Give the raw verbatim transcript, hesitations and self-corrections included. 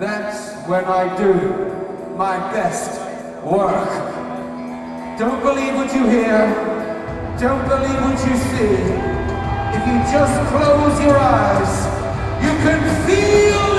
That's when I do my best work. Don't believe what you hear. Don't believe what you see. If you just close your eyes, you can feel